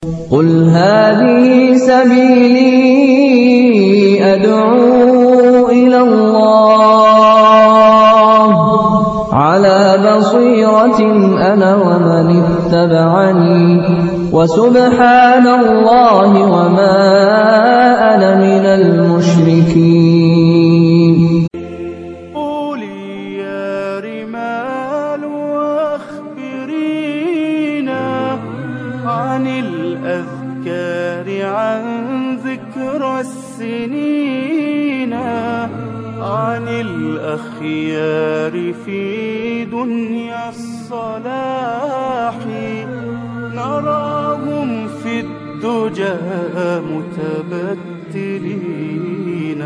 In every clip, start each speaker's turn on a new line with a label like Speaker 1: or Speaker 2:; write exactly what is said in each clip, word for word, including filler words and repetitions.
Speaker 1: قل هذه سبيلي أدعو إلى الله على بصيرة أنا ومن اتبعني وسبحان الله وما أنا من المشركين.
Speaker 2: قولي يا رمال واخبرينا عن الأذكار عن ذكرى السنين عن الأخيار في دنيا الصلاح نراهم في الدجى متبتلين.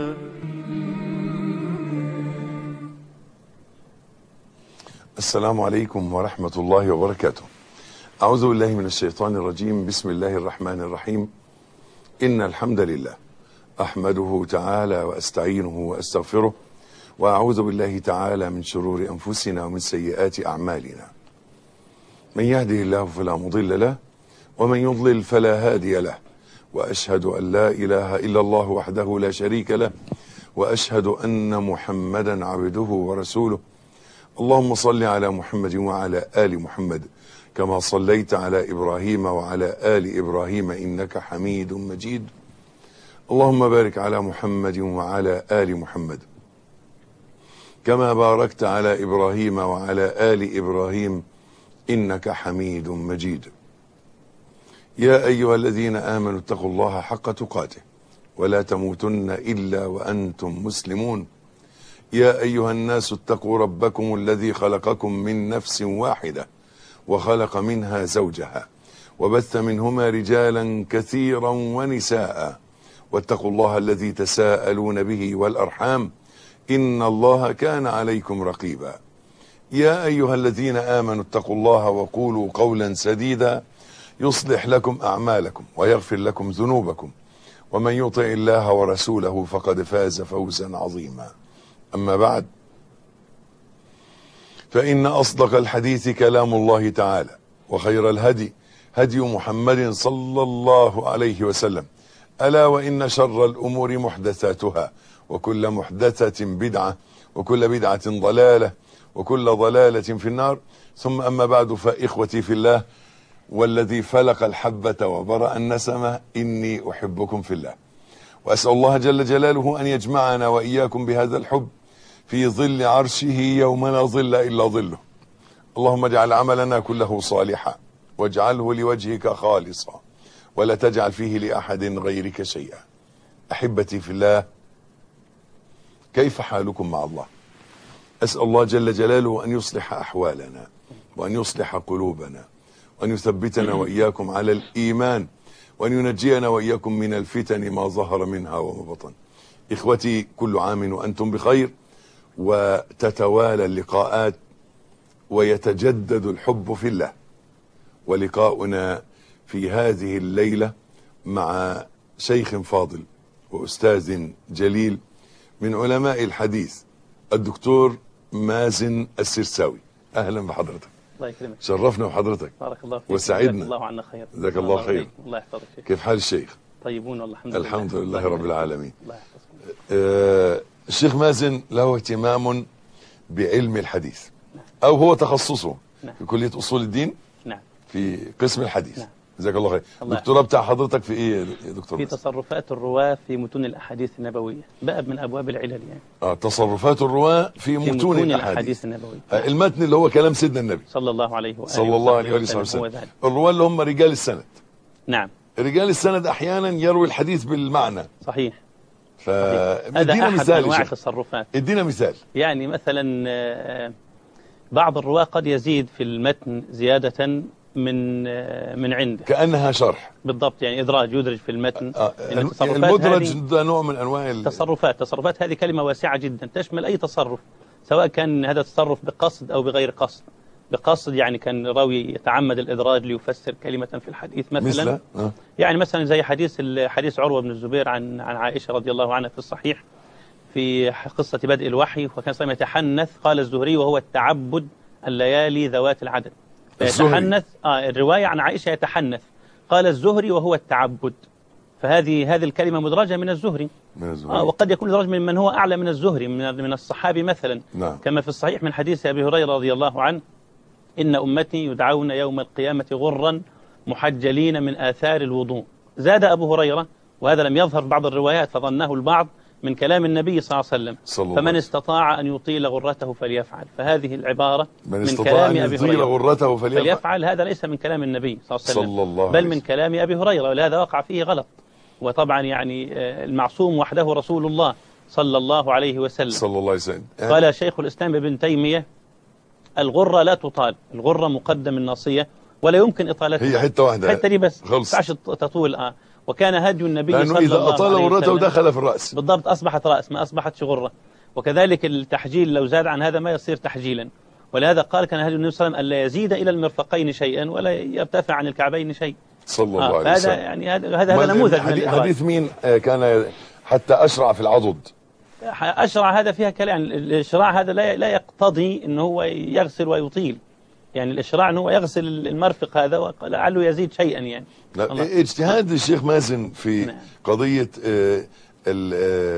Speaker 3: السلام عليكم ورحمة الله وبركاته. أعوذ بالله من الشيطان الرجيم. بسم الله الرحمن الرحيم. إن الحمد لله أحمده تعالى وأستعينه وأستغفره وأعوذ بالله تعالى من شرور أنفسنا ومن سيئات أعمالنا. من يهده الله فلا مضل له ومن يضلل فلا هادي له، وأشهد أن لا إله إلا الله وحده لا شريك له، وأشهد أن محمدا عبده ورسوله. اللهم صل على محمد وعلى آل محمد كما صليت على إبراهيم وعلى آل إبراهيم إنك حميد مجيد. اللهم بارك على محمد وعلى آل محمد كما باركت على إبراهيم وعلى آل إبراهيم إنك حميد مجيد. يا أيها الذين آمنوا اتقوا الله حق تقاته ولا تموتن إلا وأنتم مسلمون. يا أيها الناس اتقوا ربكم الذي خلقكم من نفس واحدة وخلق منها زوجها وبث منهما رجالا كثيرا ونساء، واتقوا الله الذي تساءلون به والأرحام إن الله كان عليكم رقيبا. يا أيها الذين آمنوا اتقوا الله وقولوا قولا سديدا يصلح لكم أعمالكم ويغفر لكم ذنوبكم، ومن يطع الله ورسوله فقد فاز فوزا عظيما. أما بعد، فإن أصدق الحديث كلام الله تعالى، وخير الهدي هدي محمد صلى الله عليه وسلم. ألا وإن شر الأمور محدثاتها، وكل محدثة بدعة، وكل بدعة ضلالة، وكل ضلالة في النار. ثم أما بعد، فإخوتي في الله والذي فلق الحبة وبرأ النسمة إني أحبكم في الله، وأسأل الله جل جلاله أن يجمعنا وإياكم بهذا الحب في ظل عرشه يوم لا ظل إلا ظله. اللهم اجعل عملنا كله صالحا واجعله لوجهك خالصا ولا تجعل فيه لأحد غيرك شيئا. أحبتي في الله، كيف حالكم مع الله؟ أسأل الله جل جلاله أن يصلح أحوالنا وأن يصلح قلوبنا وأن يثبتنا وإياكم على الإيمان وأن ينجينا وإياكم من الفتن ما ظهر منها وما بطن. إخوتي، كل عام وأنتم بخير، وتتوالى اللقاءات ويتجدد الحب في الله. ولقاؤنا في هذه الليلة مع شيخ فاضل وأستاذ جليل من علماء الحديث، الدكتور مازن السرساوي. أهلا بحضرتك.
Speaker 4: الله يكرمك.
Speaker 3: شرفنا بحضرتك.
Speaker 4: بارك الله فيك.
Speaker 3: وسعدنا.
Speaker 4: جزاك الله عنا خير.
Speaker 3: جزاك الله خير.
Speaker 4: الله يحفظك شيخ.
Speaker 3: كيف حال الشيخ؟
Speaker 4: طيبون والله الحمد لله.
Speaker 3: الحمد لله رب العالمين.
Speaker 4: الله يحفظكم.
Speaker 3: آه الشيخ مازن له اهتمام بعلم الحديث، أو هو تخصصه
Speaker 4: نعم.
Speaker 3: في كلية أصول الدين.
Speaker 4: نعم.
Speaker 3: في قسم الحديث.
Speaker 4: نعم.
Speaker 3: جزاك الله خير.
Speaker 4: الله
Speaker 3: الدكتوراه بتاع حضرتك في ايه يا دكتور
Speaker 4: في
Speaker 3: مازن؟
Speaker 4: تصرفات الرواة في متون الأحاديث النبوية، باب من أبواب العلل يعني.
Speaker 3: اه تصرفات الرواة في,
Speaker 4: في
Speaker 3: متون,
Speaker 4: متون
Speaker 3: الأحاديث.
Speaker 4: الأحاديث النبوية.
Speaker 3: آه المتن اللي هو كلام سيدنا النبي
Speaker 4: صلى الله عليه وآله
Speaker 3: صلى الله عليه
Speaker 4: وسلم.
Speaker 3: وسلم.
Speaker 4: هو ذلك.
Speaker 3: الرواة اللي هم رجال السند.
Speaker 4: نعم.
Speaker 3: رجال السند أحيانا يروي الحديث بالمعنى.
Speaker 4: صحيح.
Speaker 3: ف
Speaker 4: هذا
Speaker 3: ادينا
Speaker 4: أحد
Speaker 3: مثال
Speaker 4: أنواع
Speaker 3: يا شيخ.
Speaker 4: التصرفات.
Speaker 3: ادينا مثال.
Speaker 4: يعني مثلا آه، بعض الرواة قد يزيد في المتن زيادة من آه، من عنده
Speaker 3: كأنها شرح
Speaker 4: بالضبط، يعني إدراج يدرج في المتن.
Speaker 3: آه
Speaker 4: يعني التصرفات
Speaker 3: المدرج
Speaker 4: هذه
Speaker 3: ده نوع من أنواع ال...
Speaker 4: تصرفات تصرفات هذه كلمة واسعة جدا تشمل أي تصرف، سواء كان هذا تصرف بقصد أو بغير قصد. بقصد يعني كان راوي يتعمد الإدراج ليفسر كلمة في الحديث مثلا.
Speaker 3: مثل آه.
Speaker 4: يعني مثلا زي حديث حديث عروة بن الزبير عن عن عائشة رضي الله عنها في الصحيح في قصة بدء الوحي، وكان صلى يتحنث، قال الزهري وهو التعبد الليالي ذوات العدد. يتحنث آه الرواية عن عائشة يتحنث، قال الزهري وهو التعبد، فهذه هذه الكلمة مدرجة من الزهري.
Speaker 3: من الزهري.
Speaker 4: آه وقد يكون مدرج من من هو أعلى من الزهري من من الصحابي مثلا.
Speaker 3: نعم.
Speaker 4: كما في الصحيح من حديث أبي هريرة رضي الله عنه: إن أمتي يدعون يوم القيامة غرا محجلين من آثار الوضوء. زاد أبو هريرة، وهذا لم يظهر بعض الروايات فظنه البعض من كلام النبي صلى الله عليه وسلم:
Speaker 3: صلى الله
Speaker 4: فمن
Speaker 3: عليه.
Speaker 4: استطاع أن يطيل غرته فليفعل. فهذه العبارة
Speaker 3: من
Speaker 4: من
Speaker 3: استطاع
Speaker 4: كلام
Speaker 3: أن
Speaker 4: أبي
Speaker 3: يطيل
Speaker 4: هريرة
Speaker 3: غرته فليفعل.
Speaker 4: فليفعل، هذا ليس من كلام النبي صلى الله عليه وسلم،
Speaker 3: صلى الله عليه
Speaker 4: بل من
Speaker 3: وسلم.
Speaker 4: كلام أبي هريرة، ولهذا وقع فيه غلط. وطبعا يعني آه، المعصوم وحده رسول الله صلى الله عليه وسلم.
Speaker 3: صلى الله عليه وسلم.
Speaker 4: قال شيخ الإسلام ابن تيمية: الغرة لا تطال، الغرة مقدم الناصية ولا يمكن إطالتها.
Speaker 3: هي حتة واحدة،
Speaker 4: حتة دي بس
Speaker 3: خلص.
Speaker 4: تعش تطول. آه وكان هدي النبي
Speaker 3: لأنه
Speaker 4: صلى الله
Speaker 3: إذا أطال
Speaker 4: عليه
Speaker 3: غرته
Speaker 4: وسلم
Speaker 3: دخل في الرأس.
Speaker 4: بالضبط أصبحت رأس ما أصبحتش غرة. وكذلك التحجيل لو زاد عن هذا ما يصير تحجيلا. ولهذا قال كان هدي النبي صلى الله عليه وسلم ألا يزيد إلى المرفقين شيئا ولا يرتفع عن الكعبين شيء.
Speaker 3: صلى الله
Speaker 4: آه
Speaker 3: عليه
Speaker 4: هذا
Speaker 3: وسلم.
Speaker 4: يعني هذا هذا هذا نموذج من
Speaker 3: حديث,
Speaker 4: الإدراج.
Speaker 3: حديث مين آه، كان حتى أشرع في العضد؟
Speaker 4: أشرع هذا فيها كلام. الإشراع هذا لا لا يقتضي أنه هو يغسل ويطيل. يعني الإشراع أنه هو يغسل المرفق هذا ولعله يزيد شيئا يعني.
Speaker 3: لا،
Speaker 4: الله.
Speaker 3: اجتهاد الشيخ مازن في
Speaker 4: نعم.
Speaker 3: قضية آه، ال-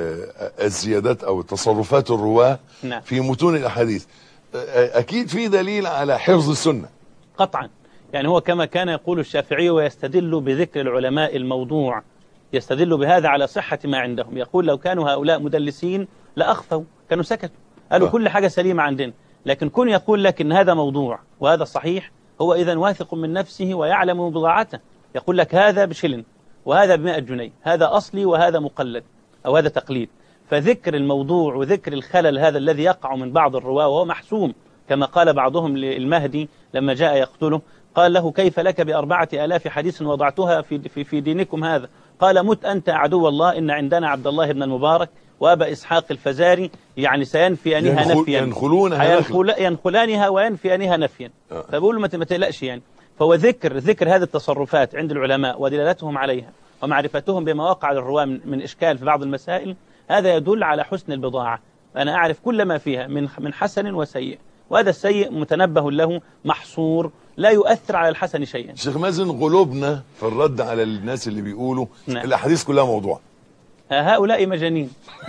Speaker 3: آه، الزيادات أو تصرفات الرواة
Speaker 4: نعم.
Speaker 3: في متون الأحاديث، آه، أكيد في دليل على حفظ السنة.
Speaker 4: قطعا. يعني هو كما كان يقول الشافعي ويستدل بذكر العلماء الموضوع، يستدل بهذا على صحة ما عندهم. يقول لو كانوا هؤلاء مدلسين لأخفوا، كانوا سكتوا، قالوا
Speaker 3: آه.
Speaker 4: كل حاجة سليمة عندنا. لكن كون يقول لك إن هذا موضوع وهذا صحيح، هو إذن واثق من نفسه ويعلم بضاعته. يقول لك هذا بشلن وهذا بمائة جنيه، هذا أصلي وهذا مقلد أو هذا تقليد. فذكر الموضوع وذكر الخلل هذا الذي يقع من بعض الرواة وهو محسوم، كما قال بعضهم للمهدي لما جاء يقتله، قال له: كيف لك بأربعة آلاف حديث وضعتها في, في, في دينكم هذا؟ قال: مت أنت عدو الله، إن عندنا عبد الله بن المبارك وأبا إسحاق الفزاري، يعني سينفيانها
Speaker 3: ينخل
Speaker 4: نفيا،
Speaker 3: ينخلونها
Speaker 4: ينخل ينخلانها وينفيانها نفيا.
Speaker 3: آه.
Speaker 4: فبقول له ما تقلقش يعني. فهو ذكر ذكر هذه التصرفات عند العلماء ودلالتهم عليها ومعرفتهم بما وقع للرواة من, من إشكال في بعض المسائل، هذا يدل على حسن البضاعة. أنا أعرف كل ما فيها من من حسن وسيء، وهذا السيء متنبه له محصور لا يؤثر على الحسن شيئا.
Speaker 3: شيخ مازن، غلوبنا في الرد على الناس اللي بيقولوا
Speaker 4: نعم.
Speaker 3: الأحاديث كلها موضوع.
Speaker 4: هؤلاء مجانين.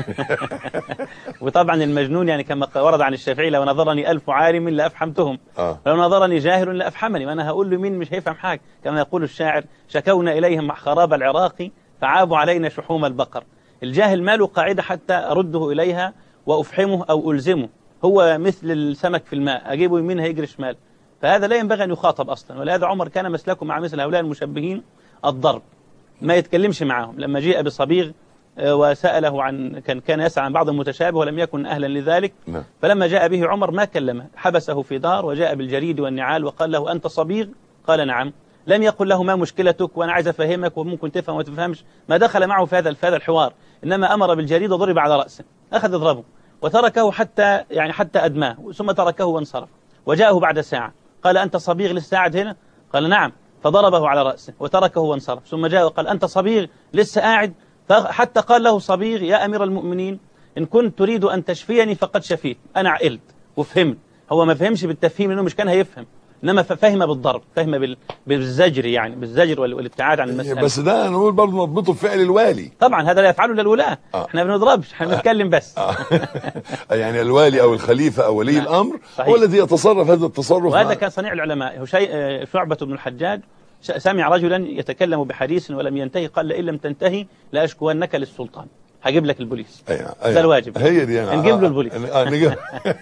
Speaker 4: وطبعا المجنون يعني كما ورد عن الشافعي: لو نظرني ألف عالم لأفحمتهم،
Speaker 3: آه.
Speaker 4: لو نظرني جاهل لأفحمني. وأنا هقول له مين مش هيفهم حاجة. كما يقول الشاعر: شكونا إليهم خراب العراق فعابوا علينا شحوم البقر. الجاهل ما له قاعدة حتى أرده إليها وأفحمه أو ألزمه، هو مثل السمك في الماء، أجيبه يمين هيجري شمال. فهذا لا ينبغي أن يخاطب أصلا. ولهذا عمر كان مسلكه مع مثل هؤلاء المشبهين الضرب، ما يتكلمش معهم. لما جاء بصبيغ وسأله عن كان كان يسأل عن بعض المتشابه ولم يكن أهلا لذلك،
Speaker 3: نعم.
Speaker 4: فلما جاء به عمر ما كلمه، حبسه في دار وجاء بالجريد والنعال وقال له: أنت صبيغ؟ قال: نعم. لم يقل له ما مشكلتك وأنا عايز أفهمك وممكن تفهم وما تفهمش، ما دخل معه في هذا في هذا الحوار. إنما أمر بالجريد وضرب على رأسه، أخذ يضربه وتركه حتى يعني حتى أدماه، ثم تركه وانصرف. وجاءه بعد ساعة قال: أنت صبيغ لسه قاعد هنا؟ قال: نعم. فضربه على رأسه وتركه وانصرف. ثم جاء وقال: أنت صبيغ لسه قاعد؟ حتى قال له صبيغ: يا أمير المؤمنين، إن كنت تريد أن تشفيني فقد شفيت. أنا عقلت وفهمت. هو ما فهمش بالتفهيم لأنه مش كان هيفهم، إنما فهم بالضرب، فهم بال... بالزجر، يعني بالزجر والابتعاد عن المسألة.
Speaker 3: بس ده نقول برضه نضبطه بفعل الوالي.
Speaker 4: طبعا هذا لا يفعله إلا الولاة.
Speaker 3: آه.
Speaker 4: احنا ما بنضربش، احنا بنتكلم بس.
Speaker 3: آه. يعني الوالي أو الخليفة أو ولي
Speaker 4: نعم.
Speaker 3: الأمر
Speaker 4: صحيح.
Speaker 3: هو الذي يتصرف هذا التصرف.
Speaker 4: وهذا
Speaker 3: مع...
Speaker 4: كان صنيع العلماء. هو شيء شعبة بن الحجاج سمع رجلا يتكلم بحديث ولم ينتهي، قال: إن لم تنتهي لأشكونك للسلطان. هجيب لك البوليس.
Speaker 3: أيوة.
Speaker 4: ده الواجب.
Speaker 3: هي دي يعني
Speaker 4: نجيب له البوليس.
Speaker 3: آه نجيب.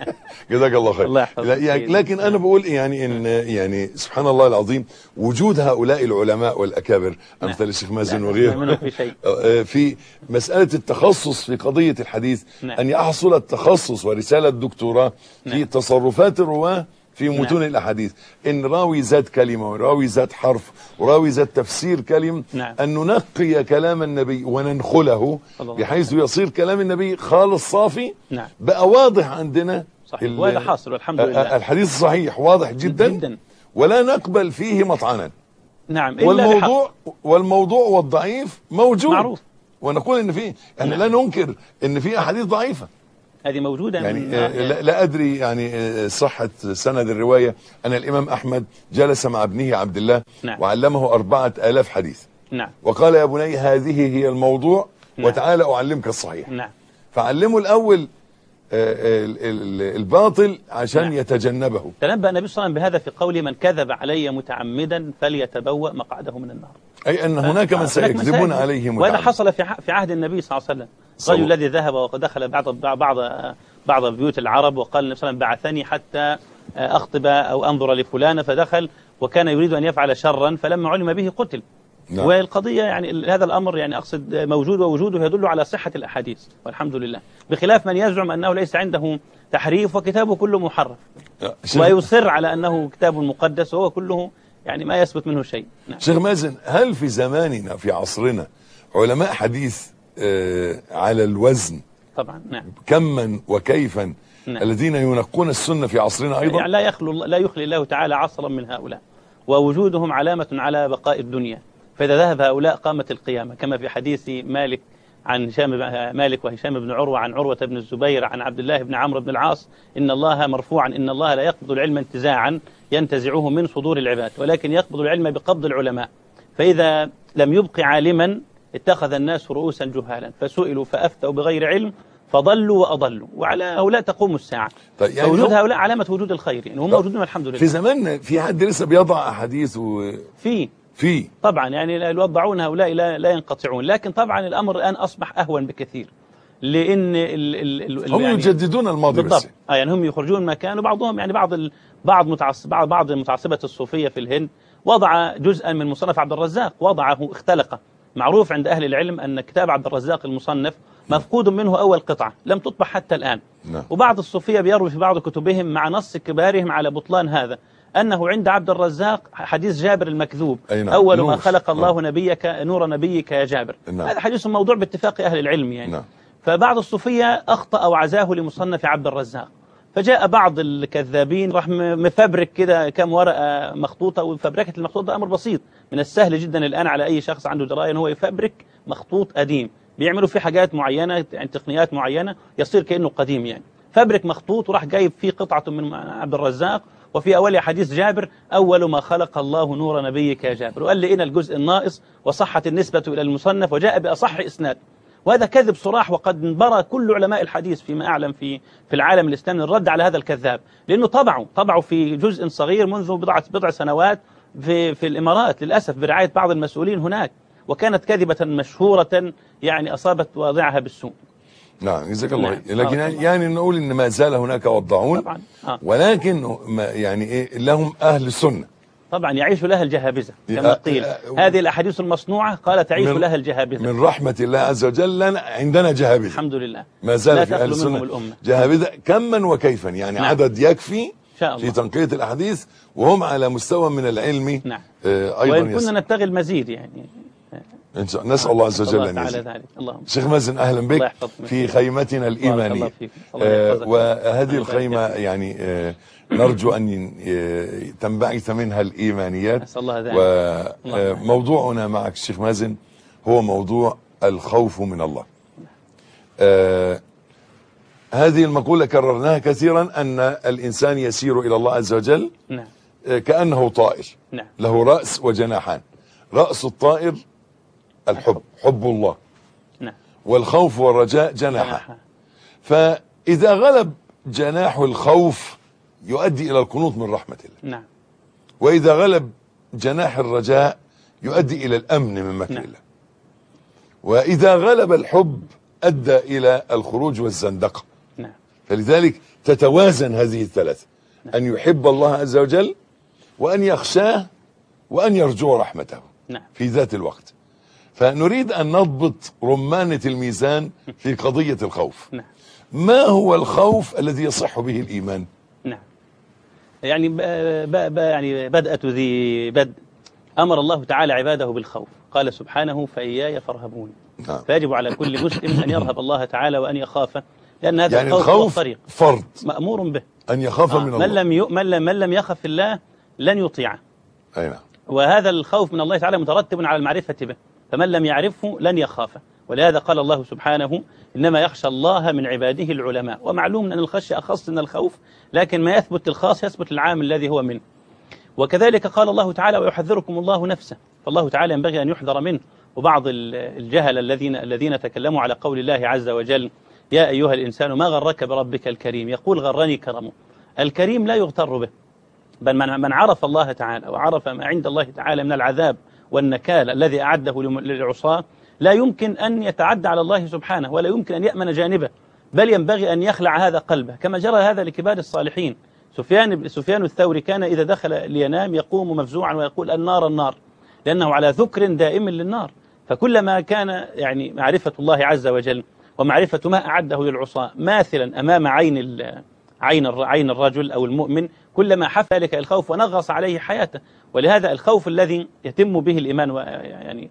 Speaker 3: جزاك الله خير.
Speaker 4: الله يحفظك.
Speaker 3: يعني لكن أنا بقول يعني إن يعني سبحان الله العظيم وجود هؤلاء العلماء والأكابر أمثال الشيخ مازن وغيره
Speaker 4: منهم في شيء.
Speaker 3: في مسألة التخصص في قضية الحديث،
Speaker 4: نعم.
Speaker 3: أن يحصل التخصص ورسالة دكتوراه في
Speaker 4: نعم.
Speaker 3: تصرفات الرواة في متون
Speaker 4: نعم.
Speaker 3: الأحاديث، إن راوي زاد كلمة وراوي زاد حرف وراوي زاد تفسير كلمة،
Speaker 4: نعم.
Speaker 3: أن ننقي كلام النبي وننخله
Speaker 4: الله.
Speaker 3: بحيث يصير كلام النبي خالص صافي.
Speaker 4: نعم.
Speaker 3: بقى واضح عندنا
Speaker 4: صحيح. وهذا حاصل والحمد لله.
Speaker 3: الحديث الصحيح واضح جدا,
Speaker 4: جدا.
Speaker 3: ولا نقبل فيه مطعنا.
Speaker 4: نعم. إلا
Speaker 3: والموضوع
Speaker 4: بحق.
Speaker 3: والموضوع والضعيف موجود،
Speaker 4: معروف.
Speaker 3: ونقول إن فيه، يعني
Speaker 4: نعم.
Speaker 3: لا ننكر إن فيه أحاديث ضعيفة،
Speaker 4: هذه موجودة
Speaker 3: يعني,
Speaker 4: من
Speaker 3: آه لا, لا أدري يعني آه صحة سند الرواية أن الإمام أحمد جلس مع ابنه عبد الله
Speaker 4: نعم.
Speaker 3: وعلمه أربعة آلاف حديث.
Speaker 4: نعم.
Speaker 3: وقال يا بني هذه هي الموضوع. نعم. وتعالى أعلمك الصحيح.
Speaker 4: نعم.
Speaker 3: فعلموا الأول آه الباطل عشان نعم. يتجنبه.
Speaker 4: تنبأ النبي صلى الله عليه وسلم بهذا في قوله من كذب علي متعمدا فليتبوأ مقعده من النار.
Speaker 3: أي أن هناك من سيكذبون عليه متعمدا.
Speaker 4: وهذا حصل في في عهد النبي صلى الله عليه وسلم. الرجل الذي ذهب ودخل بعض بعض بعض بيوت العرب وقال النبي صلى الله عليه وسلم بعثني حتى أخطب أو أنظر لفلان، فدخل وكان يريد أن يفعل شرا فلما علم به قتل. نعم. والقضية يعني هذا الأمر يعني أقصد موجود، ووجوده يدل على صحة الأحاديث والحمد لله، بخلاف من يزعم أنه ليس عنده تحريف وكتابه كله محرف ويصر على أنه كتاب مقدس وهو كله يعني ما يثبت منه شيء.
Speaker 3: نعم. شيخ مازن، هل في زماننا في عصرنا علماء حديث آه على الوزن
Speaker 4: طبعا؟ نعم.
Speaker 3: كما وكيفا؟ نعم. الذين ينقون السنة في عصرنا أيضا؟
Speaker 4: يعني لا يخلو لا يخلي الله تعالى عصرا من هؤلاء، ووجودهم علامة على بقاء الدنيا، فإذا ذهب هؤلاء قامت القيامة، كما في حديث مالك عن هشام مالك وهشام بن عروة عن عروة بن الزبير عن عبد الله بن عمرو بن العاص إن الله مرفوعا إن الله لا يقبض العلم انتزاعا ينتزعه من صدور العباد ولكن يقبض العلم بقبض العلماء، فإذا لم يبق عالما اتخذ الناس رؤوسا جهالا فسئلوا فأفتوا بغير علم فضلوا وأضلوا، وعلى هؤلاء تقوم الساعة.
Speaker 3: طيب يعني
Speaker 4: فوجود هؤلاء علامة وجود الخير، يعني هم موجودون والحمد لله.
Speaker 3: في زماننا في حد لسه بيضع أحاديث و...
Speaker 4: في
Speaker 3: في
Speaker 4: طبعا يعني الوضعون هؤلاء لا, لا ينقطعون، لكن طبعا الأمر الآن أصبح أهون بكثير، لأن ال ال ال
Speaker 3: هم
Speaker 4: يعني
Speaker 3: يجددون الماضي
Speaker 4: بالضبط.
Speaker 3: بس
Speaker 4: آه يعني هم يخرجون مكان، وبعضهم يعني بعض ال بعض متعصب بعض بعض متعصبة الصوفية في الهند وضع جزءا من مصنف عبد الرزاق، وضعه اختلقه. معروف عند أهل العلم أن كتاب عبد الرزاق المصنف مفقود منه أول قطعة لم تطبع حتى الآن.
Speaker 3: نعم.
Speaker 4: وبعض الصوفية بيروي في بعض كتبهم مع نص كبارهم على بطلان هذا أنه عند عبد الرزاق حديث جابر المكذوب
Speaker 3: نعم.
Speaker 4: أول
Speaker 3: نور.
Speaker 4: ما خلق الله
Speaker 3: نعم.
Speaker 4: نبيك نور نبيك يا جابر. نعم. هذا حديث موضوع باتفاق أهل العلم يعني.
Speaker 3: نعم.
Speaker 4: فبعض الصوفية أخطأ وعزاه لمصنف عبد الرزاق، فجاء بعض الكذابين راح مفبرك كده كم ورقة مخطوطة، وفبركة المخطوط ده أمر بسيط من السهل جدا الآن على أي شخص عنده دراية أنه هو يفبرك مخطوط قديم، بيعملوا فيه حاجات معينة يعني تقنيات معينة يصير كأنه قديم يعني. فبرك مخطوط وراح جايب فيه قطعة من عبد الرزاق وفي أول حديث جابر أول ما خلق الله نور نبيك يا جابر، وقال لي إن الجزء الناقص وصحت النسبة إلى المصنف وجاء بأصح إسناد، وهذا كذب صراح، وقد انبرى كل علماء الحديث فيما أعلم في في العالم الإسلامي الرد على هذا الكذاب، لأنه طبعوا طبعوا في جزء صغير منذ بضعة بضع سنوات في في الإمارات للأسف برعاية بعض المسؤولين هناك، وكانت كذبة مشهورة يعني أصابت واضعها بالسوء.
Speaker 3: نعم جزاك الله. لكن آه يعني نقول إن ما زال هناك وضعون طبعا. آه. ولكن يعني إيه لهم أهل السنة
Speaker 4: طبعا يعيش لها الجهابذة كما قيل. هذه الأحاديث المصنوعة قال تعيش لها الجهابذة.
Speaker 3: من رحمة الله عز وجل عندنا جهابذة الحمد
Speaker 4: لله،
Speaker 3: ما زال في أهل السنة جهابذة كما وكيفا يعني. نعم. عدد يكفي في تنقية الأحاديث وهم على مستوى من العلم.
Speaker 4: نعم.
Speaker 3: آه أيضا
Speaker 4: وإن كنا نبتغي المزيد يعني
Speaker 3: إن شاء الله. نسأل الله عز وجل أن يزيد. شيخ مازن أهلا بك في خيمتنا الإيمانية. آه وهذه الخيمة يعني آه نرجو أن تنبعث منها الإيمانيات. وموضوعنا معك الشيخ مازن هو موضوع الخوف من الله. آه هذه المقولة كررناها كثيرا أن الإنسان يسير إلى الله عز وجل آه كأنه طائر له رأس وجناحان. رأس الطائر الحب، حب الله، والخوف والرجاء جناحه. فإذا غلب جناح الخوف يؤدي إلى القنوط من رحمة الله.
Speaker 4: نعم.
Speaker 3: وإذا غلب جناح الرجاء يؤدي إلى الأمن من مكر الله. وإذا غلب الحب أدى إلى الخروج والزندقة.
Speaker 4: نعم.
Speaker 3: فلذلك تتوازن هذه الثلاثة. نعم. أن يحب الله عز وجل وأن يخشاه وأن يرجو رحمته.
Speaker 4: نعم.
Speaker 3: في ذات الوقت. فنريد أن نضبط رمانة الميزان في قضية الخوف.
Speaker 4: نعم.
Speaker 3: ما هو الخوف الذي يصح به الإيمان؟
Speaker 4: نعم. يعني ب ب يعني بدأة ذي بدء أمر الله تعالى عباده بالخوف، قال سبحانه فإياي فارهبون.
Speaker 3: نعم.
Speaker 4: فيجب على كل مسلم أن يرهب الله تعالى وأن يخافه، لأن هذا
Speaker 3: يعني
Speaker 4: الخوف هو الطريق
Speaker 3: فرض
Speaker 4: مأمور به
Speaker 3: أن يخاف
Speaker 4: آه.
Speaker 3: من الله.
Speaker 4: من لم, ي... من, لم من لم يخف الله لن يطيعه.
Speaker 3: أي نعم.
Speaker 4: وهذا الخوف من الله تعالى مترتب على المعرفة به، فمن لم يعرفه لن يخافه، ولهذا قال الله سبحانه إنما يخشى الله من عباده العلماء. ومعلوم أن الخشية أخص من الخوف، لكن ما يثبت الخاص يثبت العام الذي هو منه. وكذلك قال الله تعالى ويحذركم الله نفسه، فالله تعالى ينبغي أن يحذر منه. وبعض الجهل الذين الذين تكلموا على قول الله عز وجل يا أيها الإنسان ما غرك بربك الكريم، يقول غرني كرمه. الكريم لا يغتر به، بل من عرف الله تعالى وعرف ما عند الله تعالى من العذاب والنكال الذي أعده للعصاة لا يمكن أن يتعدى على الله سبحانه، ولا يمكن أن يأمن جانبه، بل ينبغي أن يخلع هذا قلبه، كما جرى هذا لكبار الصالحين. سفيان سفيان الثوري كان إذا دخل لينام يقوم مفزوعا ويقول النار النار، لأنه على ذكر دائم للنار. فكلما كان يعني معرفة الله عز وجل ومعرفة ما أعده للعصاة ماثلا أمام عين عين عين الرجل أو المؤمن، كلما حف ذلك الخوف ونغص عليه حياته. ولهذا الخوف الذي يتم به الإيمان يعني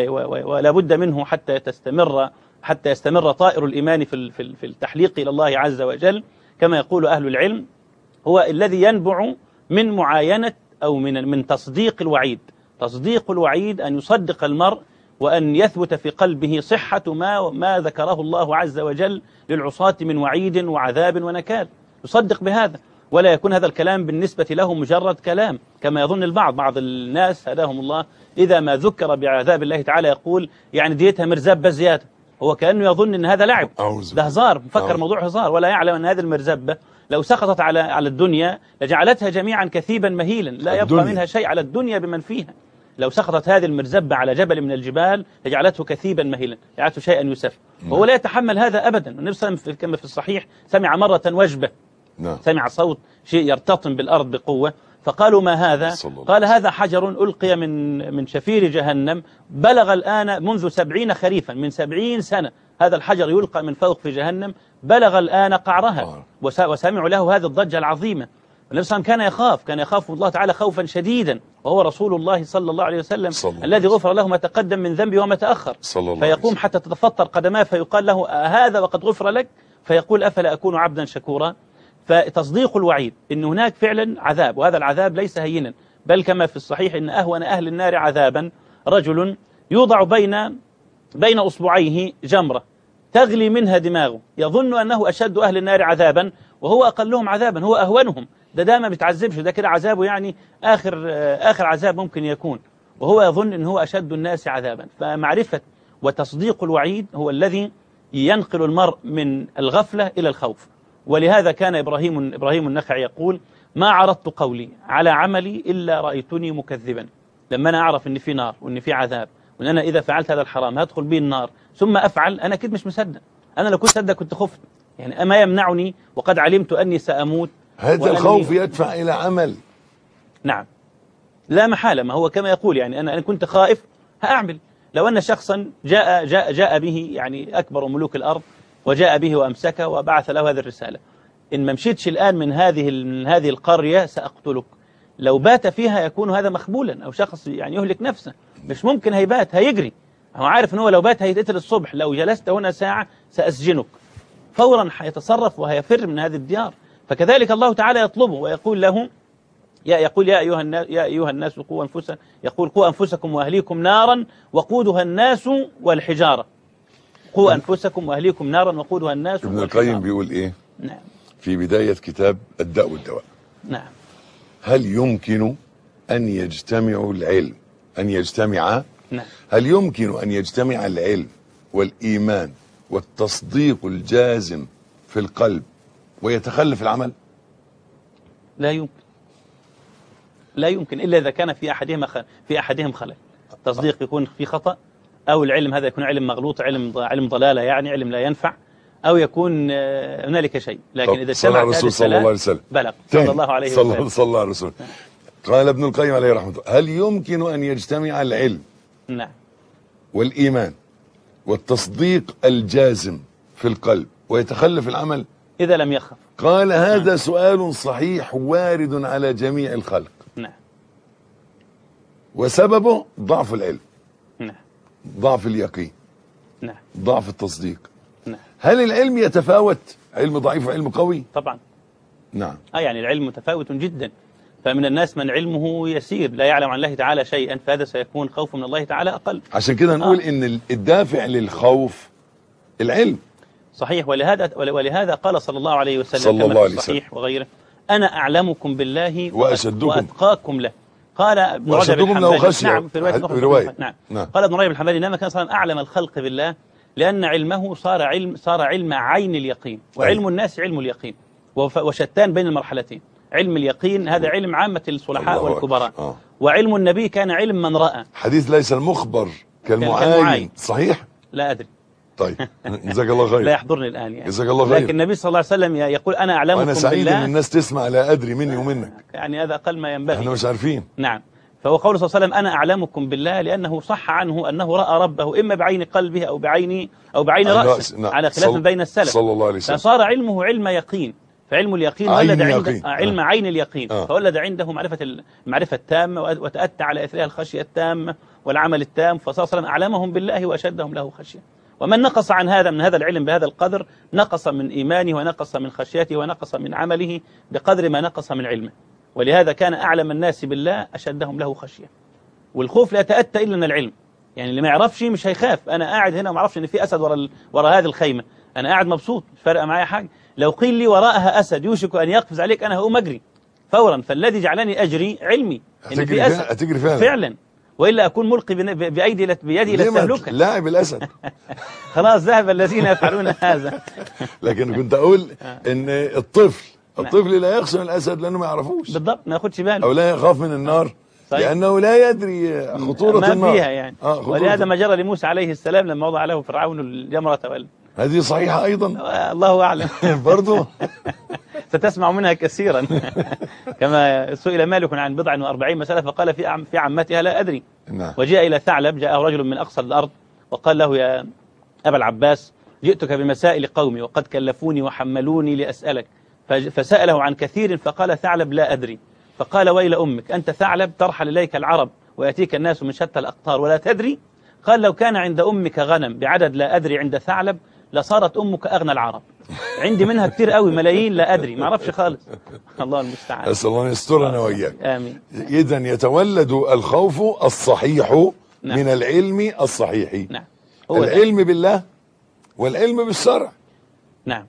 Speaker 4: ولا بد منه حتى تستمر حتى يستمر طائر الإيمان في في التحليق إلى الله عز وجل، كما يقول أهل العلم، هو الذي ينبع من معاينة أو من من تصديق الوعيد. تصديق الوعيد أن يصدق المرء وأن يثبت في قلبه صحة ما ما ذكره الله عز وجل للعصاة من وعيد وعذاب ونكال، يصدق بهذا، ولا يكون هذا الكلام بالنسبة له مجرد كلام كما يظن البعض. بعض الناس هداهم الله إذا ما ذكر بعذاب الله تعالى يقول يعني ديتها مرزبة زيادة، هو كأنه يظن أن هذا لعب، ده هزار، مفكر موضوع هزار، ولا يعلم أن هذه المرزبة لو سقطت على على الدنيا لجعلتها جميعا كثيبا مهيلا، لا يبقى الدنيا منها شيء على الدنيا بمن فيها. لو سقطت هذه المرزبة على جبل من الجبال لجعلته كثيبا مهيلا، جعلته شيئا يسف، وهو لا يتحمل هذا أبدا. النبي صلى الله عليه وسلم كما في الصحيح سمع مرة وجبة، سمع صوت شيء يرتطم بالأرض بقوة، فقالوا ما هذا؟ قال هذا حجر ألقي من من شفير جهنم، بلغ الآن منذ سبعين خريفا، من سبعين سنة هذا الحجر يلقى من فوق في جهنم، بلغ الآن قعرها، وسمعوا له هذه الضجة العظيمة. النبي صلى الله عليه وسلم كان يخاف كان يخاف الله تعالى خوفا شديدا، وهو رسول الله صلى الله عليه وسلم الذي غفر له ما تقدم من ذنبه وما تأخر، فيقوم حتى تتفطر قدماه فيقال له هذا وقد غفر لك، فيقول أفلا أكون عبدا شكورا. فتصديق الوعيد إن هناك فعلا عذاب، وهذا العذاب ليس هينا، بل كما في الصحيح إن أهون أهل النار عذابا رجل يوضع بين بين أصبعيه جمرة تغلي منها دماغه، يظن أنه أشد أهل النار عذابا وهو أقلهم عذابا، هو أهونهم، ده ده ما بيتعذبش، ده كده عذابه يعني آخر آخر عذاب ممكن يكون، وهو يظن أنه هو أشد الناس عذابا. فمعرفة وتصديق الوعيد هو الذي ينقل المرء من الغفلة إلى الخوف. ولهذا كان إبراهيم إبراهيم النخعي يقول ما عرضت قولي على عملي إلا رأيتني مكذبا. لما أنا أعرف أن في نار وأن في عذاب وأن أنا إذا فعلت هذا الحرام هدخل به النار ثم أفعل، أنا كده مش مصدق. أنا لو كنت صدق كنت خفت، يعني أما يمنعني وقد علمت أني سأموت.
Speaker 3: هذا الخوف يدفع إلى عمل.
Speaker 4: نعم لا محالة، ما هو كما يقول يعني أنا أنا كنت خائف هأعمل. لو أن شخصا جاء جاء جاء به يعني أكبر ملوك الأرض وجاء به وأمسكه وبعث له هذه الرسالة، إن ما مشيتش الآن من هذه من هذه القرية سأقتلك، لو بات فيها يكون هذا مخبولا، أو شخص يعني يهلك نفسه، مش ممكن هيبات، هيجري، هو عارف أنه لو بات هيتقتل الصبح، لو جلست هنا ساعة سأسجنك، فورا هيتصرف وهيفر من هذه الديار. فكذلك الله تعالى يطلبه ويقول له يا يقول يا أيها الناس يا أيها الناس قوا أنفسكم، يقول قوا أنفسكم وأهليكم نارا وقودها الناس والحجارة، قوا أنفسكم وأهليكم نارا وقودها الناس
Speaker 3: ابن
Speaker 4: والحجارة.
Speaker 3: القيم بيقول إيه؟
Speaker 4: نعم.
Speaker 3: في بداية كتاب الداء والدواء.
Speaker 4: نعم.
Speaker 3: هل يمكن أن يجتمع العلم أن يجتمع
Speaker 4: نعم.
Speaker 3: هل يمكن أن يجتمع العلم والإيمان والتصديق الجازم في القلب ويتخلف العمل؟
Speaker 4: لا يمكن، لا يمكن إلا إذا كان في أحدهما خ... في أحدهم خلل. التصديق يكون في خطأ، أو العلم هذا يكون علم مغلوط، علم علم ضلالة، يعني علم لا ينفع، أو يكون هنالك شيء. لكن إذا اجتمع
Speaker 3: الرسول صلى الله عليه وسلم
Speaker 4: بلغ صلى الله عليه وسلم
Speaker 3: صلى الله عليه وسلم. قال ابن القيم عليه رحمه الله هل يمكن أن يجتمع العلم
Speaker 4: نعم
Speaker 3: والإيمان والتصديق الجازم في القلب ويتخلف العمل
Speaker 4: إذا لم يخف؟
Speaker 3: قال هذا نعم. سؤال صحيح وارد على جميع الخلق.
Speaker 4: نعم.
Speaker 3: وسببه ضعف العلم.
Speaker 4: نعم.
Speaker 3: ضعف اليقين.
Speaker 4: نعم.
Speaker 3: ضعف التصديق.
Speaker 4: نعم.
Speaker 3: هل العلم يتفاوت؟ علم ضعيف وعلم قوي؟
Speaker 4: طبعا.
Speaker 3: نعم.
Speaker 4: آه يعني العلم متفاوت جدا، فمن الناس من علمه يسير لا يعلم عن الله تعالى شيئا، فهذا سيكون خوف من الله تعالى أقل.
Speaker 3: عشان كده نقول
Speaker 4: آه.
Speaker 3: إن الدافع للخوف العلم.
Speaker 4: صحيح. ولهذا ولهذا قال صلى الله عليه وسلم
Speaker 3: صلى
Speaker 4: كما
Speaker 3: الله عليه
Speaker 4: في الصحيح وغيره: أنا أعلمكم بالله
Speaker 3: وأشدكم
Speaker 4: وأتقاكم له. قال ابن رجب
Speaker 3: وأشدكم له
Speaker 4: الحنبلي،
Speaker 3: خشية.
Speaker 4: نعم في رواية أخرى،
Speaker 3: رواية.
Speaker 4: نعم.
Speaker 3: نعم.
Speaker 4: قال ابن رجب الحنبلي: إنما كان صلى الله عليه وسلم أعلم الخلق بالله لأن علمه صار علم صار علم عين اليقين، وعلم الناس علم اليقين، وف- وشتان بين المرحلتين. علم اليقين هذا علم عامة الصلحاء
Speaker 3: الله
Speaker 4: والكبراء،
Speaker 3: أكبر. آه.
Speaker 4: وعلم النبي كان علم من رأى.
Speaker 3: حديث ليس المخبر كالمعاين.
Speaker 4: كالمعاين.
Speaker 3: صحيح.
Speaker 4: لا أدري،
Speaker 3: طيب جزاك الله
Speaker 4: لا
Speaker 3: خير.
Speaker 4: يحضرني الآن يعني.
Speaker 3: جزاك الله خير.
Speaker 4: لكن النبي صلى الله عليه وسلم يقول: أنا أعلمكم
Speaker 3: وأنا سعيد
Speaker 4: بالله.
Speaker 3: إن الناس تسمع لا أدري مني ومنك.
Speaker 4: يعني هذا أقل ما ينبغي.
Speaker 3: احنا مش عارفين.
Speaker 4: نعم. فهو قول صلى الله عليه وسلم: أنا أعلمكم بالله، لأنه صح عنه أنه رأى ربه إما بعين قلبه أو بعين أو بعين
Speaker 3: عين
Speaker 4: رأسه،
Speaker 3: رأس. نعم.
Speaker 4: على خلاف
Speaker 3: صل...
Speaker 4: بين السلف.
Speaker 3: صلى الله عليه وسلم.
Speaker 4: فصار علمه علم يقين، فعلم اليقين
Speaker 3: عين
Speaker 4: ولد عنده
Speaker 3: يقين.
Speaker 4: آه علم
Speaker 3: آه.
Speaker 4: عين اليقين،
Speaker 3: آه.
Speaker 4: فولد عنده معرفة المعرفة التامة، وتأتى على إثرها الخشية التامة والعمل التام، فصار صلى الله عليه وسلم أعلمهم بالله وأشدهم له خشية. ومن نقص عن هذا من هذا العلم بهذا القدر نقص من إيمانه ونقص من خشيته ونقص من عمله بقدر ما نقص من علمه. ولهذا كان أعلم الناس بالله أشدهم له خشية. والخوف لا يتأتى إلا من العلم. يعني اللي ما يعرفش مش هيخاف. أنا قاعد هنا وما اعرفش إن في أسد ورا ال... ورا هذه الخيمة، أنا قاعد مبسوط، مش فارقة معايا حاجة. لو قيل لي وراءها أسد يوشك أن يقفز عليك، أنا هقوم أجري فورا. فالذي جعلني أجري علمي إن
Speaker 3: هتجري
Speaker 4: في أسد،
Speaker 3: فعلا- هتجري فعلا.
Speaker 4: فعلا، وإلا أكون ملقي بن- بأيدي إلى- بيدي إلى
Speaker 3: ليه ما
Speaker 4: التهلكة.
Speaker 3: لاعب الأسد.
Speaker 4: خلاص ذهب الذين يفعلون هذا.
Speaker 3: لكن كنت أقول إن الطفل الطفل لا يخشى من الأسد لأنه ما يعرفوش،
Speaker 4: بالضبط، ما ياخدش باله،
Speaker 3: أو لا يخاف من النار
Speaker 4: صحيح.
Speaker 3: لأنه لا يدري خطورة
Speaker 4: ما
Speaker 3: النار.
Speaker 4: فيها يعني.
Speaker 3: آه خطورة.
Speaker 4: ولهذا ما جرى لموسى عليه السلام لما وضع له فرعون الجمرة وال...
Speaker 3: هذه صحيحة أيضا.
Speaker 4: الله أعلم.
Speaker 3: برضو
Speaker 4: ستسمع منها كثيرا. كما سئل مالك عن بضع وأربعين مسألة فقال في عم في عمتها لا أدري.
Speaker 3: نعم.
Speaker 4: وجاء إلى ثعلب، جاءه رجل من أقصى الأرض وقال له: يا أبا العباس، جئتك بمسائل قومي وقد كلفوني وحملوني لأسألك. فج- فسأله عن كثير فقال ثعلب: لا أدري. فقال: ويل أمك، أنت ثعلب ترحل إليك العرب ويأتيك الناس من شتى الأقطار ولا تدري؟ قال: لو كان عند أمك غنم بعدد لا أدري عند ثعلب لصارت أمك أغنى العرب. عندي منها كتير قوي، ملايين لا أدري، ما أعرفش خالص. الله المستعان.
Speaker 3: أسأل الله أن يسترنا وإياك.
Speaker 4: آمين.
Speaker 3: إذا يتولد الخوف الصحيح
Speaker 4: نعم.
Speaker 3: من العلم الصحيح.
Speaker 4: نعم. هو ده.
Speaker 3: العلم بالله والعلم بالشرع.
Speaker 4: نعم.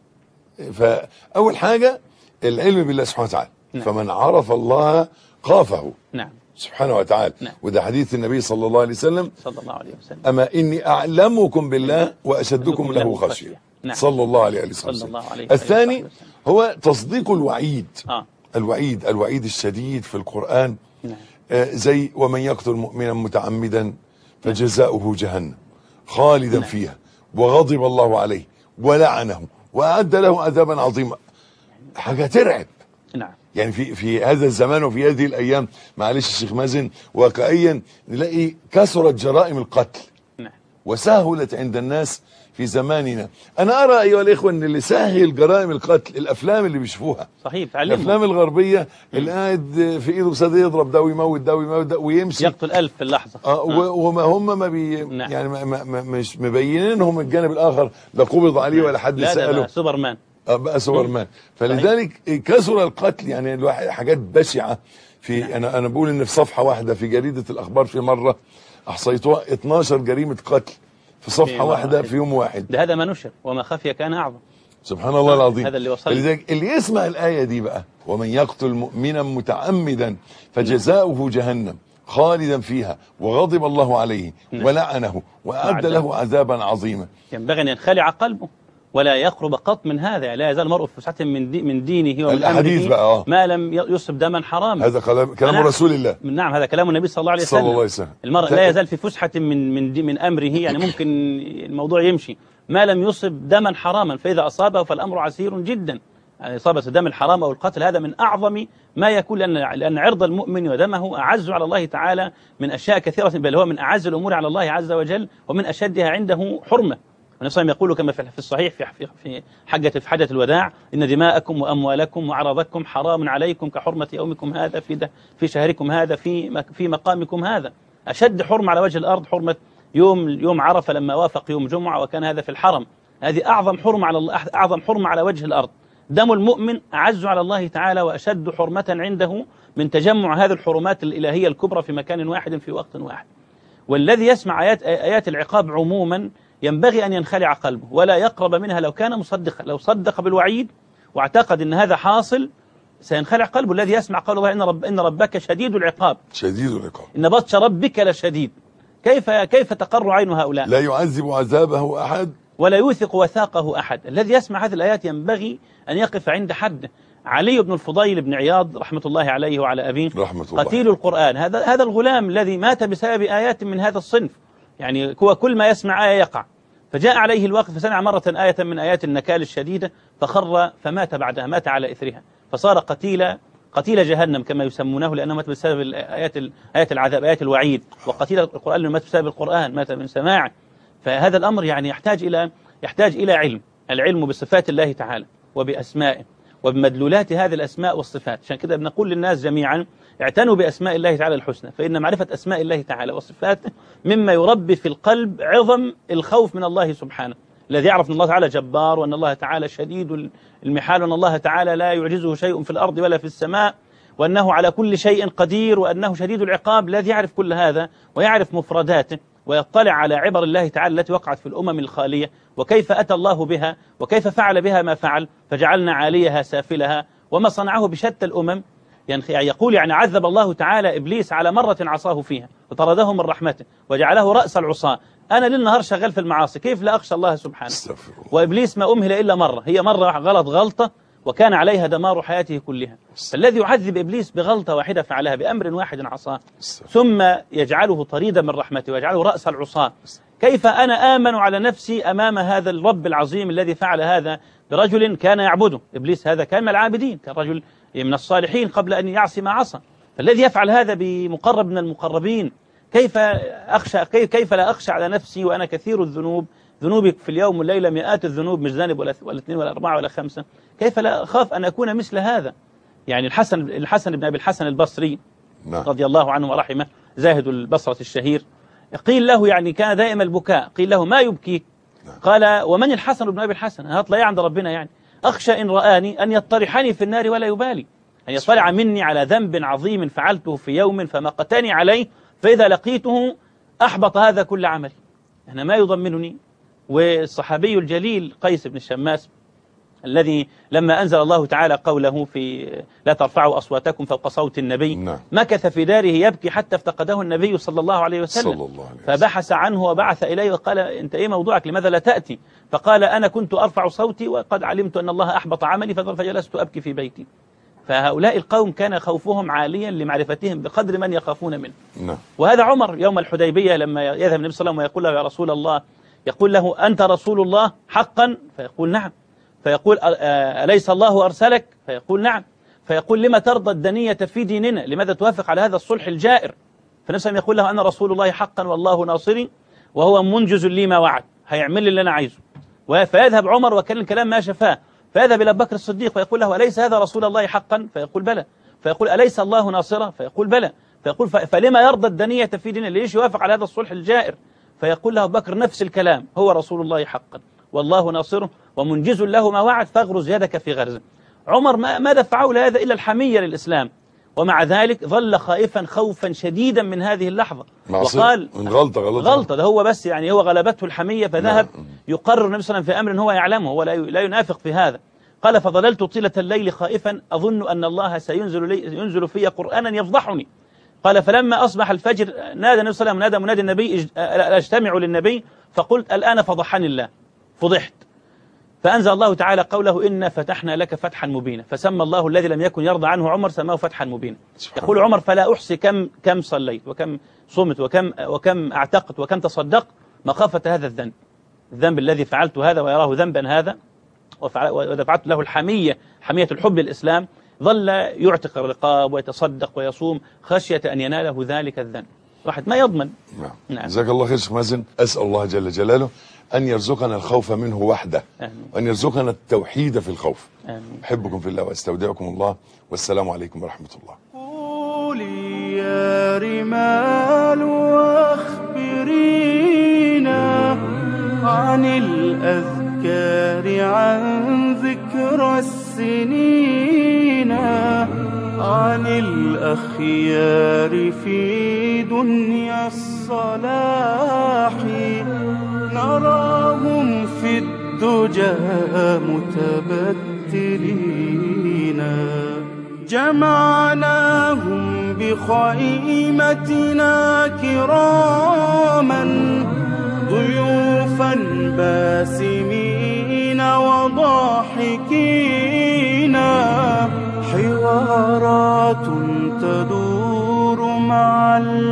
Speaker 3: فأول حاجة العلم بالله سبحانه وتعالى.
Speaker 4: نعم.
Speaker 3: فمن عرف الله خافه
Speaker 4: نعم.
Speaker 3: سبحانه وتعالى.
Speaker 4: نعم.
Speaker 3: وده حديث النبي صلى الله عليه وسلم:
Speaker 4: صلى الله عليه وسلم.
Speaker 3: أما إني أعلمكم بالله وأشدكم له خشية.
Speaker 4: نعم.
Speaker 3: صلى الله عليه وسلم.
Speaker 4: صلى الله عليه
Speaker 3: الثاني
Speaker 4: وسلم.
Speaker 3: هو تصديق الوعيد.
Speaker 4: آه.
Speaker 3: الوعيد الوعيد الشديد في القرآن.
Speaker 4: نعم.
Speaker 3: آه زي: ومن يقتل مؤمنا متعمدا فجزاؤه جهنم خالدا
Speaker 4: نعم.
Speaker 3: فيها وغضب الله عليه ولعنه وأعد له عذابا عظيما. حاجة ترعب.
Speaker 4: نعم.
Speaker 3: يعني في في هذا الزمان وفي هذه الأيام، معلش الشيخ مازن، واقعيا نلاقي كثرت جرائم القتل
Speaker 4: نعم.
Speaker 3: وسهلت عند الناس في زماننا. أنا أرى أيها الإخوة أن اللي سهل جرائم القتل الأفلام اللي بيشوفوها،
Speaker 4: صحيح. تعلموا.
Speaker 3: الأفلام الغربية اللي قاعد في إيده بسد يضرب ده ويموت ده ويموت ده ويمشي
Speaker 4: يقتل ألف في اللحظة.
Speaker 3: آه و- وما هم ما بي
Speaker 4: نعم.
Speaker 3: يعني ما ما ما مش مبينينهم الجانب الآخر، لا قبض عليه ولا حد
Speaker 4: لا، ده
Speaker 3: سأله.
Speaker 4: بقى سوبرمان.
Speaker 3: آه بقى سوبرمان. فلذلك كثر القتل، يعني الواحد حاجات بشعة. في
Speaker 4: نعم.
Speaker 3: انا انا بقول ان في صفحه واحده في جريده الاخبار في مره احصيتوها اتناشر جريمه قتل في صفحه
Speaker 4: في
Speaker 3: واحده
Speaker 4: واحد.
Speaker 3: في يوم واحد.
Speaker 4: ده هذا ما نشر، وما خفي كان أعظم.
Speaker 3: سبحان الله العظيم.
Speaker 4: هذا اللي وصل.
Speaker 3: فلذلك اللي يسمع الايه دي بقى: ومن يقتل مؤمنا متعمدا فجزاؤه جهنم خالدا فيها وغضب الله عليه
Speaker 4: نعم.
Speaker 3: ولعنه واعد له عذابا عظيما.
Speaker 4: ينبغي أن ينخلع قلبه ولا يقرب قط من هذا. لا يزال المرء في فسحة من, دي من دينه ومن
Speaker 3: الأحاديث
Speaker 4: أمره
Speaker 3: بقى آه.
Speaker 4: ما لم يصب دما حراما.
Speaker 3: هذا كلام كلام
Speaker 4: أنا-
Speaker 3: رسول الله.
Speaker 4: نعم، هذا كلام النبي صلى الله عليه
Speaker 3: صلى
Speaker 4: وسلم.
Speaker 3: الله عليه وسلم.
Speaker 4: المرء
Speaker 3: ف-
Speaker 4: لا يزال في فسحة من من دي من أمره، يعني ممكن الموضوع يمشي ما لم يصب دما حراما، فإذا أصابه فالأمر عسير جدا. يعني إصابة الدم الحرام أو القتل هذا من أعظم ما يكون، لأن لأن عرض المؤمن ودمه أعز على الله تعالى من أشياء كثيرة، بل هو من أعز الأمور على الله عز وجل ومن أشدها عنده حرمة. النبي صلى الله عليه وسلم يقول كما في الصحيح في في حجة في حجة الوداع: إن دماءكم وأموالكم وأعراضكم حرام عليكم كحرمة يومكم هذا في ده في شهركم هذا في في مقامكم هذا. أشد حرمة على وجه الأرض حرمة يوم يوم عرفة لما وافق يوم جمعة وكان هذا في الحرم. هذه أعظم حرمة على الله، أعظم حرمة على وجه الأرض. دم المؤمن أعز على الله تعالى وأشد حرمة عنده من تجمع هذه الحرمات الإلهية الكبرى في مكان واحد في وقت واحد. والذي يسمع آيات, آيات العقاب عموما ينبغي أن ينخلع قلبه ولا يقرب منها لو كان مصدقا. لو صدق بالوعيد واعتقد أن هذا حاصل سينخلع قلبه. الذي يسمع قول الله إن, رب إن ربك شديد العقاب
Speaker 3: شديد العقاب
Speaker 4: إن بطش ربك لشديد. كيف كيف تقر عين هؤلاء؟
Speaker 3: لا يعذب عذابه أحد
Speaker 4: ولا يوثق وثاقه أحد. الذي يسمع هذه الآيات ينبغي أن يقف عند حد. علي بن الفضيل بن عياض رحمة الله عليه وعلى أبيه
Speaker 3: رحمة الله
Speaker 4: قتيل القرآن، هذا هذا الغلام الذي مات بسبب آيات من هذا الصنف، يعني هو كل ما يسمع آية يقع. فجاء عليه الوقت فسمع مرة آية من آيات النكال الشديدة فخر فمات بعدها، مات على إثرها، فصار قتيل قتيل جهنم كما يسمونه، لأنه مات بسبب آيات آيات العذاب، آيات الوعيد. وقتيل القرآن لأنه مات بسبب القرآن، مات من سماعه. فهذا الأمر يعني يحتاج إلى يحتاج إلى علم، العلم بصفات الله تعالى وبأسمائه وبمدلولات هذه الأسماء والصفات. عشان كده بنقول للناس جميعا اعتنوا بأسماء الله تعالى الحسنى، فإن معرفة أسماء الله تعالى وصفاته مما يربي في القلب عظم الخوف من الله سبحانه، الذي يعرف أن الله تعالى جبار، وأن الله تعالى شديد المحال، وأن الله تعالى لا يعجزه شيء في الأرض ولا في السماء، وأنه على كل شيء قدير، وأنه شديد العقاب. الذي يعرف كل هذا ويعرف مفرداته ويطلع على عبر الله تعالى التي وقعت في الأمم الخالية وكيف أتى الله بها وكيف فعل بها ما فعل، فجعلنا عاليها سافلها، وما صنعه بشتى الأمم. يعني يقول يعني عذب الله تعالى إبليس على مرة عصاه فيها وطرده من رحمته وجعله رأس العصاة. أنا للنهار شغال في المعاصي، كيف لا أخشى الله سبحانه؟ وإبليس ما أمهل إلا مرة، هي مرة غلط غلطة وكان عليها دمار حياته كلها. فالذي يعذب إبليس بغلطة واحدة فعلها بأمر واحد عصاه ثم يجعله طريدا من رحمته ويجعله رأس العصاة، كيف أنا آمن على نفسي أمام هذا الرب العظيم الذي فعل هذا برجل كان يعبده؟ إبليس هذا كان من العابدين، كان رجل من الصالحين قبل أن يعصي ما عصى. فالذي يفعل هذا بمقرب من المقربين، كيف أخشى كيف لا أخشى على نفسي وأنا كثير الذنوب، ذنوبي في اليوم والليلة مئات الذنوب، مش ذنب ولا ولا اثنين ولا أربعة ولا خمسة، كيف لا أخاف أن أكون مثل هذا؟ يعني الحسن الحسن بن أبي الحسن البصري رضي الله عنه ورحمه، زاهد البصرة الشهير، قيل له يعني كان دائما البكاء، قيل له ما يبكيك؟ قال ومن الحسن بن أبي الحسن؟ أنا هطلع عند ربنا يعني أخشى إن رآني أن يطرحني في النار ولا يبالي، أن يطلع مني على ذنب عظيم فعلته في يوم فمقتني عليه، فإذا لقيته أحبط هذا كل عملي، أنا ما يضمنني. والصحابي الجليل قيس بن الشماس الذي لما أنزل الله تعالى قوله في لا ترفعوا أصواتكم فوق صوت النبي،
Speaker 3: نعم.
Speaker 4: مكث في داره يبكي حتى افتقده النبي صلى الله عليه وسلم،
Speaker 3: صلى الله عليه وسلم.
Speaker 4: فبحث عنه وبعث إليه وقال أنت إيه موضوعك، لماذا لا تأتي؟ فقال أنا كنت أرفع صوتي وقد علمت أن الله أحبط عملي فجلست أبكي في بيتي. فهؤلاء القوم كان خوفهم عاليا لمعرفتهم بقدر من يخافون منه.
Speaker 3: نعم.
Speaker 4: وهذا عمر يوم الحديبية لما يذهب النبي صلى الله عليه وسلم ويقول له يا رسول الله، يقول له أنت رسول الله حقا؟ فيقول نعم. فيقول أليس الله أرسلك؟ فيقول نعم. فيقول لما ترضى الدنية في ديننا، لماذا توافق على هذا الصلح الجائر؟ فنفسه يقول له أنا رسول الله حقا والله ناصري وهو منجز لي ما وعد، هيعمل لي اللي أنا عايزه. فيذهب عمر وكان الكلام ما شفاه، فيذهب إلى بكر الصديق فيقول له أليس هذا رسول الله حقا؟ فيقول بلى. فيقول أليس الله ناصرا؟ فيقول بلى. فيقول فلما يرضى الدنية في ديننا، ليش يوافق على هذا الصلح الجائر؟ فيقول له بكر نفس الكلام، هو رسول الله حقا والله ناصره ومنجز له ما وعد فاغرز يدك في غرزه. عمر ما, ما دفعه لهذا إلا الحمية للإسلام، ومع ذلك ظل خائفا خوفا شديدا من هذه اللحظة، وقال
Speaker 3: من غلطة غلطة
Speaker 4: غلطة ده هو بس يعني هو غلبته الحمية فذهب يقرر النبي صلى الله عليه وسلم في أمر هو يعلمه، هو لا ينافق في هذا. قال فظللت طيلة الليل خائفا أظن أن الله سينزل لي ينزل في قرآنا يفضحني. قال فلما أصبح الفجر نادى النبي صلى الله عليه وسلم، نادى منادي النبي أجتمع للنبي، فقلت الآن فضحني الله، فضحت. فأنزل الله تعالى قوله إنا فتحنا لك فتحا مبينا، فسمى الله الذي لم يكن يرضى عنه عمر سماه فتحا مبينا. يقول عمر فلا أحصي كم كم صليت وكم صمت وكم وكم اعتقت وكم تصدقت مخافة هذا الذنب، الذنب الذي فعلته هذا ويراه ذنبا هذا، ودفعت له الحمية، حمية الحب للإسلام، ظل يعتق الرقاب ويتصدق ويصوم خشية أن يناله ذلك الذنب. واحد ما يضمن.
Speaker 3: نعم. جزاك الله خير شيخ مازن. أسأل الله جل جلاله أن يرزقنا الخوف منه وحده، وأن يرزقنا التوحيد في الخوف. آمين. أحبكم في الله وأستودعكم الله، والسلام عليكم ورحمة الله.
Speaker 2: قولي يا رمال واخبرينا عن الأذكار، عن ذكرى السنة السنين عن الأخيار في دنيا الصلاح نراهم في الدجى متبتلين جمعناهم بخيمتنا كراما ضيوفا باسمين وضاحكين حوارات تدور مع